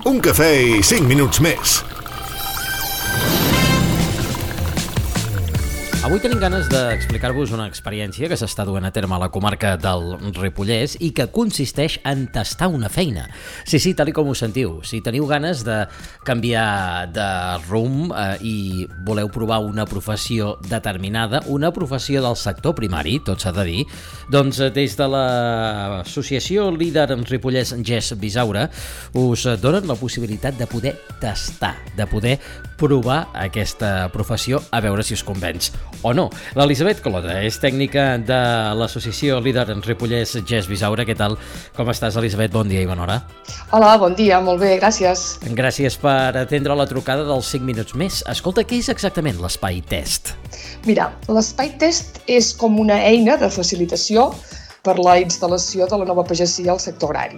Un cafè i 5 minuts més. Avui tenim ganes d'explicar-vos una experiència que s'està duent a terme a la comarca del Ripollès i que consisteix en tastar una feina. Sí, tal com ho sentiu. Si teniu ganes de canviar de rumb i voleu provar una professió determinada, una professió del sector primari, tot s'ha de dir, doncs des de l'associació líder en Ripollès GES Bisaure us donen la possibilitat de poder tastar, de poder provar aquesta professió a veure si us convenç o no. L'Elisabet Clota és tècnica de l'associació líder en Ripollès GES Bisaure. Què tal? Com estàs, Elisabet? Bon dia i bona hora. Hola, bon dia, molt bé, gràcies. Gràcies per atendre la trucada dels 5 minuts més. Escolta, què és exactament l'Espai Test? Mira, l'Espai Test és com una eina de facilitació per la instal·lació de la nova pagesia al sector agrari.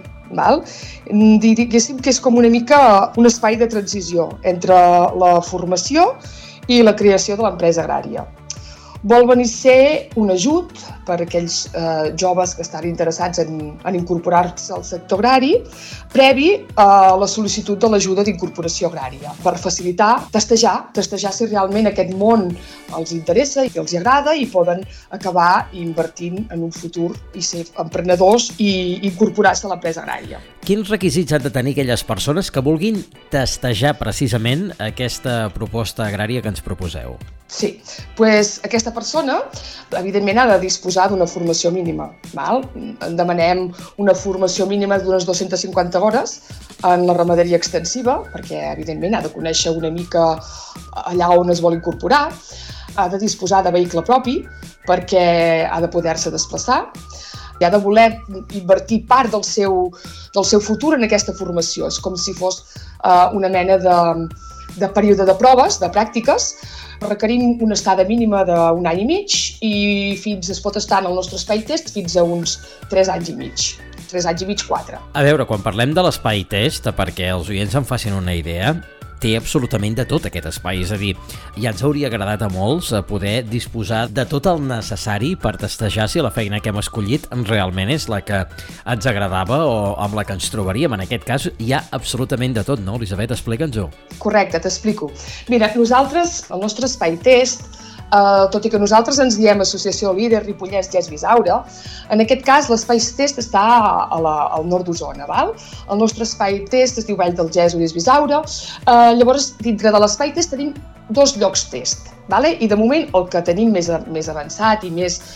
Diguéssim que és com una mica un espai de transició entre la formació i la creació de l'empresa agrària. Vol venir a ser un ajut per a aquells joves que estan interessats en incorporar-se al sector agrari, previ a la sol·licitud de l'ajuda d'incorporació agrària, per facilitar, testejar si realment aquest món els interessa i els agrada i poden acabar invertint en un futur i ser emprenedors i incorporar-se a l'empresa agrària. Quins requisits han de tenir aquelles persones que vulguin testejar precisament aquesta proposta agrària que ens proposeu? Sí, doncs aquesta persona evidentment ha de disposar d'una formació mínima. En demanem una formació mínima d'unes 250 hores en la ramaderia extensiva, perquè evidentment ha de conèixer una mica allà on es vol incorporar, ha de disposar de vehicle propi perquè ha de poder-se desplaçar, i ha de voler invertir part del seu futur en aquesta formació. És com si fos una mena de període de proves, de pràctiques, requerint una estada mínima d'un any i mig i es pot estar en el nostre espai test fins a uns 3 anys i mig. 3 anys i mig, 4. A veure, quan parlem de l'espai test, perquè els oients en facin una idea, té absolutament de tot aquest espai, és a dir, ja ens hauria agradat a molts poder disposar de tot el necessari per testejar si la feina que hem escollit realment és la que ens agradava o amb la que ens trobaríem. En aquest cas hi ha absolutament de tot, no, Elisabet? Explica'ns-ho. Correcte, t'explico. Mira, nosaltres, el nostre espai test, tot i que nosaltres ens diem Associació Líder Ripollès GES Bisaure, en aquest cas l'espai test està al nord d'Osona. El nostre espai test es diu Vall del Ges Bisaure. Llavors, dintre de l'espai test tenim 2 llocs test. I de moment el que tenim més avançat i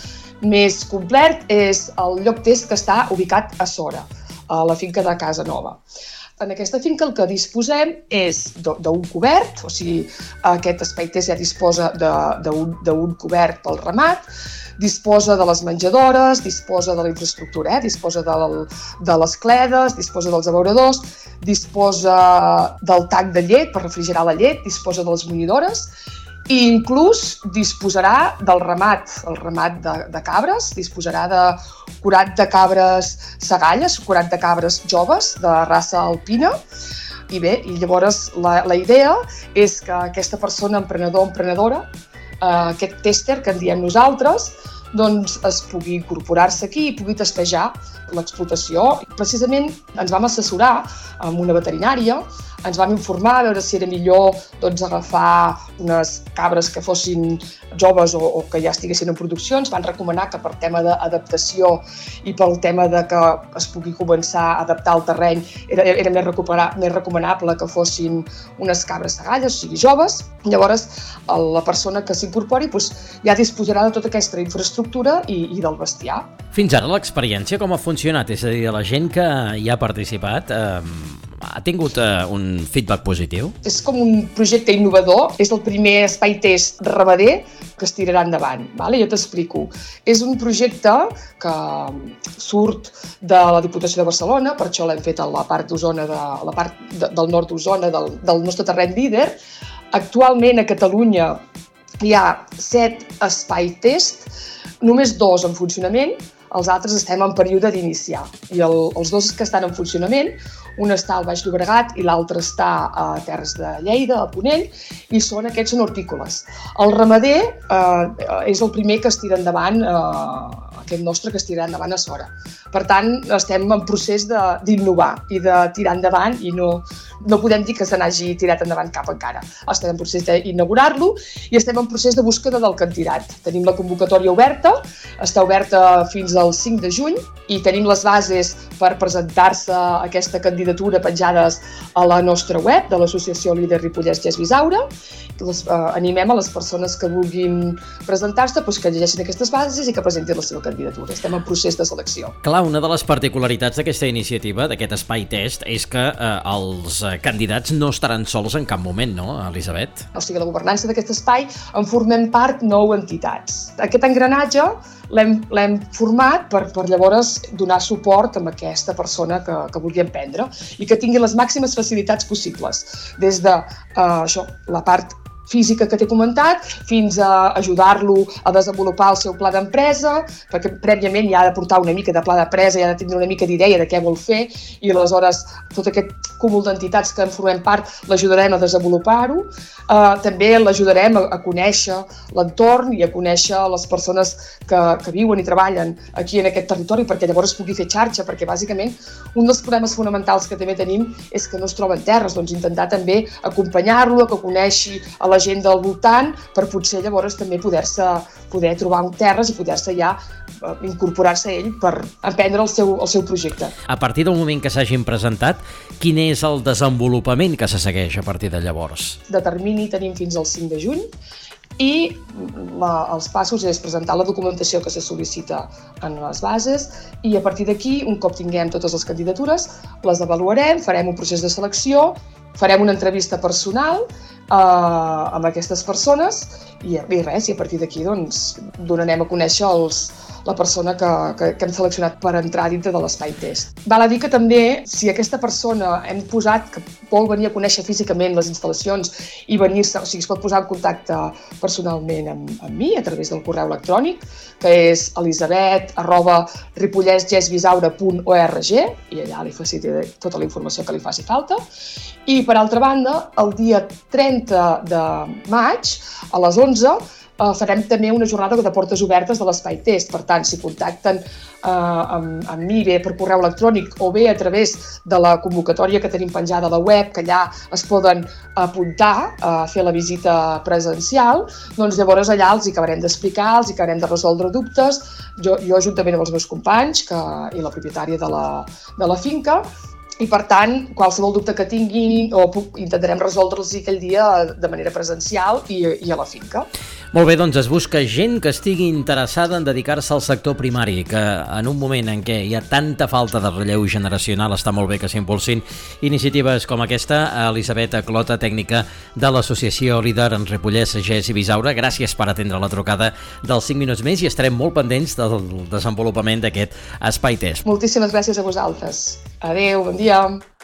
més complet és el lloc test que està ubicat a Sora, a la finca de Casa Nova. En aquesta finca el que disposem és d'un cobert, o sigui, aquest espai test ja disposa d'un cobert pel ramat, disposa de les menjadores, disposa de la infraestructura, disposa de les cledes, disposa dels abeuradors, disposa del tanc de llet per refrigerar la llet, disposa de les munyidores i inclús disposarà del ramat, el ramat de cabres, disposarà de 40 cabres segalles, 40 cabres joves de raça alpina. I bé, llavors la idea és que aquesta persona emprenedor o emprenedora, aquest tester que en diem nosaltres, doncs es pugui incorporar-se aquí i pugui testejar l'explotació. Precisament ens vam assessorar amb una veterinària, ens vam informar a veure si era millor agafar unes cabres que fossin joves o que ja estiguessin en producció. Ens van recomanar que per tema d'adaptació i pel tema de que es pugui començar a adaptar al terreny era més recomanable que fossin unes cabres segalles, o sigui, joves. Llavors, la persona que s'incorpori ja disposarà de tota aquesta infraestructura i del bestiar. Fins ara l'experiència com ha funcionat? És a dir, la gent que hi ha participat ha tingut un feedback positiu? És com un projecte innovador, és el primer espai test ramader que es tirarà endavant. Jo t'explico. És un projecte que surt de la Diputació de Barcelona, per això l'hem fet a la part d'Osona, la part del nord d'Osona, del nostre terreny líder. Actualment a Catalunya hi ha 7 espai test, només 2 en funcionament, els altres estem en període d'iniciar. I els 2 que estan en funcionament, un està al Baix Llobregat i l'altre està a Terres de Lleida, a Ponent, i aquests són hortícoles. El ramader és el primer que es tira endavant aquest nostre que es tirarà endavant a Sora. Per tant, estem en procés d'innovar i de tirar endavant i no podem dir que se n'hagi tirat endavant cap encara. Estem en procés d'inaugurar-lo i estem en procés de búsqueda del candidat. Tenim la convocatòria oberta, està oberta fins al 5 de juny i tenim les bases per presentar-se aquesta candidatura penjades a la nostra web de l'Associació Líder Ripollès GES Bisaura. Animem a les persones que vulguin presentar-se que llegeixin aquestes bases i que presentin la seva candidatura. Estem en procés de selecció. Clar, una de les particularitats d'aquesta iniciativa, d'aquest espai test, és que els candidats no estaran sols en cap moment, no, Elisabet? O sigui, la governança d'aquest espai en formem part 9 entitats. Aquest engranatge l'hem format per llavors donar suport a aquesta persona que vulgui emprendre i que tingui les màximes facilitats possibles, des de la part física que t'he comentat, fins a ajudar-lo a desenvolupar el seu pla d'empresa, perquè prèviament ja ha de portar una mica de pla d'empresa, ja ha de tenir una mica d'idea de què vol fer i aleshores tot aquest cúmul d'entitats que en formem part l'ajudarem a desenvolupar-ho. També l'ajudarem a conèixer l'entorn i a conèixer les persones que viuen i treballen aquí en aquest territori perquè llavors pugui fer xarxa, perquè bàsicament un dels problemes fonamentals que també tenim és que no es troben terres, doncs intentar també acompanyar-lo, que coneixi a la gent del voltant per potser llavors també poder trobar terres i poder-se ja incorporar-se ell per emprendre el seu projecte. A partir del moment que s'hagin presentat, quin és el desenvolupament que se segueix a partir de llavors? De termini tenim fins al 5 de juny i els passos és presentar la documentació que se sol·licita en les bases i a partir d'aquí, un cop tinguem totes les candidatures, les avaluarem, farem un procés de selecció, farem una entrevista personal amb aquestes persones i res, i a partir d'aquí doncs, donarem a conèixer la persona que hem seleccionat per entrar dintre de l'espai test. Val a dir que també, si aquesta persona hem posat que vol venir a conèixer físicament les instal·lacions i venir-se, o sigui, es pot posar en contacte personalment amb mi a través del correu electrònic, que és elisabet@ripollesgesbisaura.org i allà li facilitaré tota la informació que li faci falta. I, per altra banda, el dia 30 de maig, a les 11, farem també una jornada de portes obertes de l'espai test. Per tant, si contacten amb mi bé per correu electrònic o bé a través de la convocatòria que tenim penjada a la web, que allà es poden apuntar a fer la visita presencial, doncs llavors allà els hi acabarem d'explicar, els hi acabarem de resoldre dubtes, jo juntament amb els meus companys i la propietària de la finca, i per tant, qualsevol dubte que tinguin intentarem resoldre'ls aquell dia de manera presencial i a la finca. Molt bé, doncs es busca gent que estigui interessada en dedicar-se al sector primari, que en un moment en què hi ha tanta falta de relleu generacional està molt bé que s'impulsin iniciatives com aquesta. Elisabet Clota, tècnica de l'Associació Líder en Ripollès, GES i Bisaura, gràcies per atendre la trucada dels 5 minuts més i estarem molt pendents del desenvolupament d'aquest espai test. Moltíssimes gràcies a vosaltres. Adéu, bon dia.